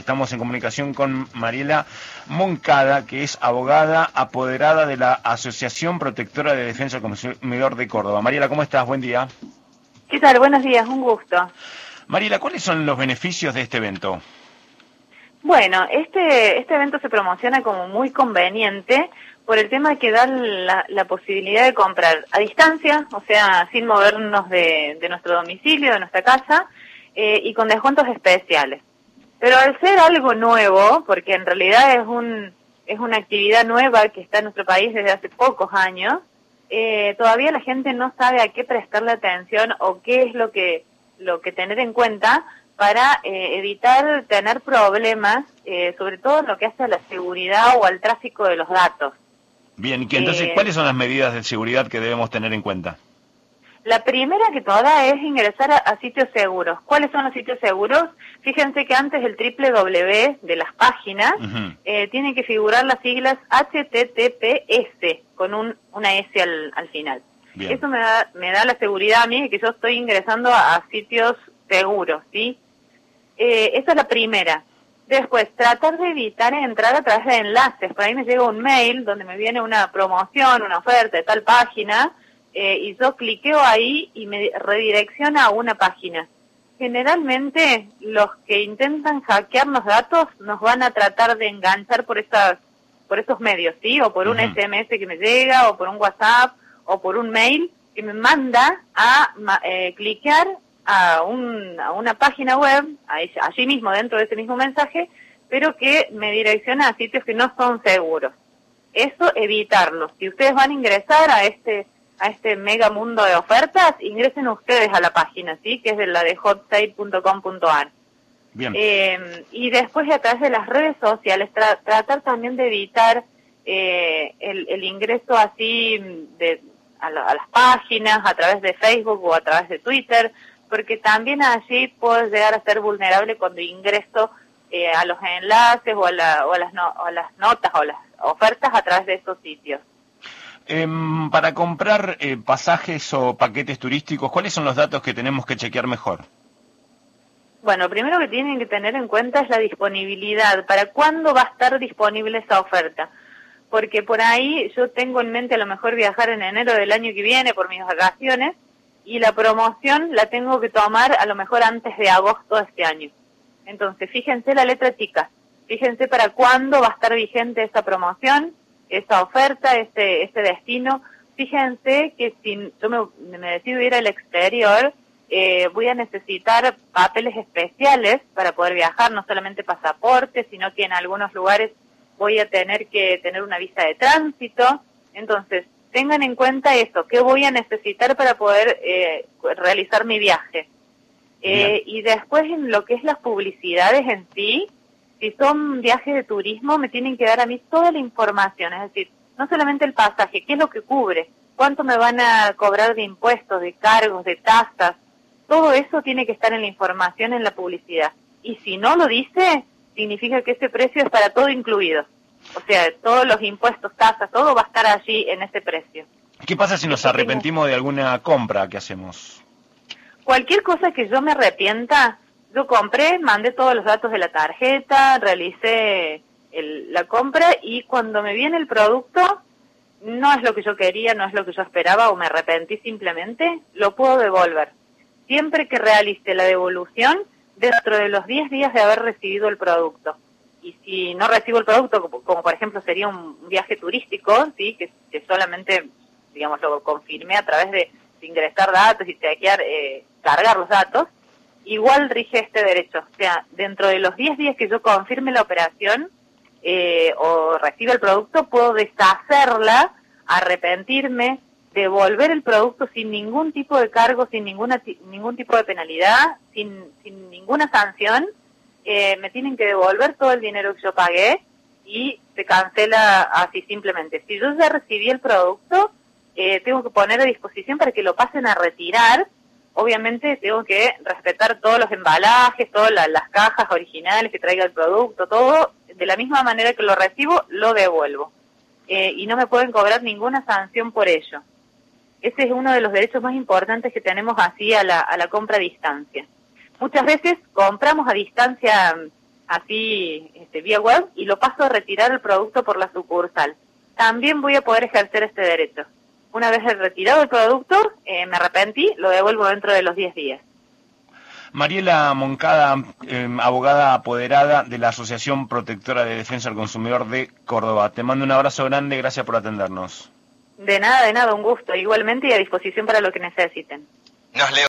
Estamos en comunicación con Mariela Moncada, que es abogada apoderada de la Asociación Protectora de Defensa del Consumidor de Córdoba. Mariela, ¿cómo estás? Buen día. ¿Qué tal? Buenos días, un gusto. Mariela, ¿cuáles son los beneficios de este evento? Bueno, este evento se promociona como muy conveniente por el tema que da la posibilidad de comprar a distancia, o sea, sin movernos de nuestro domicilio, de nuestra casa, y con descuentos especiales. Pero al ser algo nuevo, porque en realidad es una actividad nueva que está en nuestro país desde hace pocos años, todavía la gente no sabe a qué prestarle atención o qué es lo que tener en cuenta para evitar tener problemas, sobre todo en lo que hace a la seguridad o al tráfico de los datos. Bien, entonces, ¿cuáles son las medidas de seguridad que debemos tener en cuenta? La primera que toda es ingresar a sitios seguros. ¿Cuáles son los sitios seguros? Fíjense que antes del www de las páginas tienen que figurar las siglas HTTPS con una S al final. Bien. Eso me da la seguridad a mí de que yo estoy ingresando a sitios seguros, ¿sí? Esa es la primera. Después, tratar de evitar entrar a través de enlaces. Por ahí me llega un mail donde me viene una promoción, una oferta de tal página, y yo cliqueo ahí y me redirecciona a una página. Generalmente, los que intentan hackear los datos nos van a tratar de enganchar por esos medios, ¿sí? O por un SMS que me llega, o por un WhatsApp, o por un mail que me manda a cliquear a una página web, allí mismo dentro de ese mismo mensaje, pero que me direcciona a sitios que no son seguros. Eso evitarlo. Si ustedes van a ingresar a este mega mundo de ofertas, ingresen ustedes a la página, ¿sí? Que es de la de hotsite.com.ar. Bien. Y después a través de las redes sociales, tratar también de evitar el ingreso así a las páginas, a través de Facebook o a través de Twitter, porque también allí puedo llegar a ser vulnerable cuando ingreso a los enlaces o a las notas o las ofertas a través de esos sitios. Para comprar pasajes o paquetes turísticos, ¿cuáles son los datos que tenemos que chequear mejor? Bueno, primero que tienen que tener en cuenta es la disponibilidad. ¿Para cuándo va a estar disponible esa oferta? Porque por ahí yo tengo en mente a lo mejor viajar en enero del año que viene por mis vacaciones, y la promoción la tengo que tomar a lo mejor antes de agosto de este año. Entonces, fíjense la letra chica, fíjense para cuándo va a estar vigente esa promoción, esa oferta, ese destino. Fíjense que si yo me decido ir al exterior, voy a necesitar papeles especiales para poder viajar, no solamente pasaporte, sino que en algunos lugares voy a tener que tener una visa de tránsito. Entonces, tengan en cuenta eso, qué voy a necesitar para poder realizar mi viaje. Y después en lo que es las publicidades en sí, si son viajes de turismo, me tienen que dar a mí toda la información, es decir, no solamente el pasaje, qué es lo que cubre, cuánto me van a cobrar de impuestos, de cargos, de tasas, todo eso tiene que estar en la información, en la publicidad. Y si no lo dice, significa que ese precio es para todo incluido. O sea, todos los impuestos, tasas, todo va a estar allí en ese precio. ¿Qué pasa si nos arrepentimos de alguna compra que hacemos? Cualquier cosa que yo me arrepienta, yo compré, mandé todos los datos de la tarjeta, realicé la compra y cuando me viene el producto, no es lo que yo quería, no es lo que yo esperaba o me arrepentí simplemente, lo puedo devolver. Siempre que realice la devolución, dentro de los 10 días de haber recibido el producto. Y si no recibo el producto, como por ejemplo sería un viaje turístico, sí, que solamente, digamos, lo confirmé a través de ingresar datos y chequear, cargar los datos, igual rige este derecho. O sea, dentro de los 10 días que yo confirme la operación o reciba el producto, puedo deshacerla, arrepentirme, devolver el producto sin ningún tipo de cargo, sin ningún tipo de penalidad, sin ninguna sanción. Me tienen que devolver todo el dinero que yo pagué y se cancela así simplemente. Si yo ya recibí el producto, tengo que poner a disposición para que lo pasen a retirar. Obviamente tengo que respetar todos los embalajes, todas las cajas originales que traiga el producto, todo de la misma manera que lo recibo, lo devuelvo. Y no me pueden cobrar ninguna sanción por ello. Ese es uno de los derechos más importantes que tenemos así a la compra a distancia. Muchas veces compramos a distancia así vía web, y lo paso a retirar el producto por la sucursal. También voy a poder ejercer este derecho. Una vez retirado el producto, me arrepentí, lo devuelvo dentro de los 10 días. Mariela Moncada, abogada apoderada de la Asociación Protectora de Defensa del Consumidor de Córdoba. Te mando un abrazo grande, gracias por atendernos. De nada, un gusto. Igualmente y a disposición para lo que necesiten.